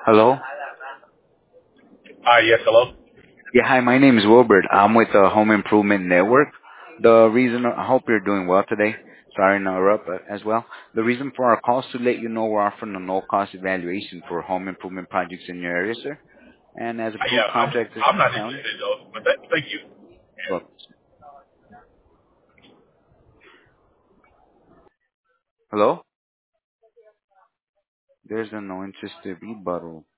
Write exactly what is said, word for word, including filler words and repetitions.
Hello? Hi, yes, hello? Yeah, hi, my name is Wilbert. I'm with the Home Improvement Network. The reason, I hope you're doing well today. Sorry to interrupt uh, as well. The reason for our call is to let you know we're offering a no-cost evaluation for home improvement projects in your area, sir. And as Uh, approved yeah, I'm contractors I'm in the not county. interested though, but th- thank you. Well, hello? There's a no interest rebuttal.